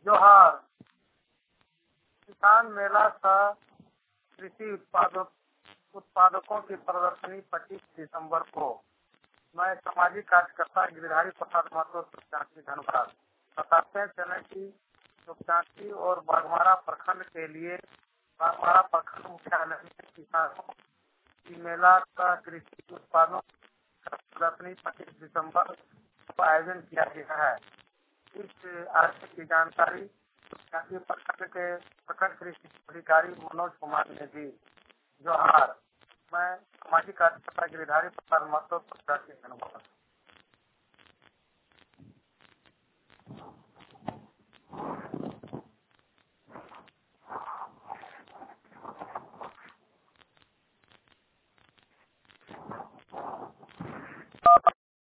जोहार। किसान मेला सह कृषि उत्पादकों की प्रदर्शनी 25 दिसंबर को। मैं सामाजिक कार्यकर्ता गिरिधारी प्रसाद महतो सुखचांची धनबाद बताते हैं चले की सुखचांची और बाघमारा प्रखंड के लिए बाघमारा प्रखंड मुख्यालय में किसानों की मेला सह कृषि उत्पादों का प्रदर्शनी 25 दिसंबर को आयोजन किया गया है। इस आयोजन की जानकारी प्रखंड के प्रखंड कृषि अधिकारी मनोज कुमार ने दी। जोहार। मैं सामाजिक कार्यकर्ता गिरिधारी प्रसाद महतो सुखचांची धनबाद।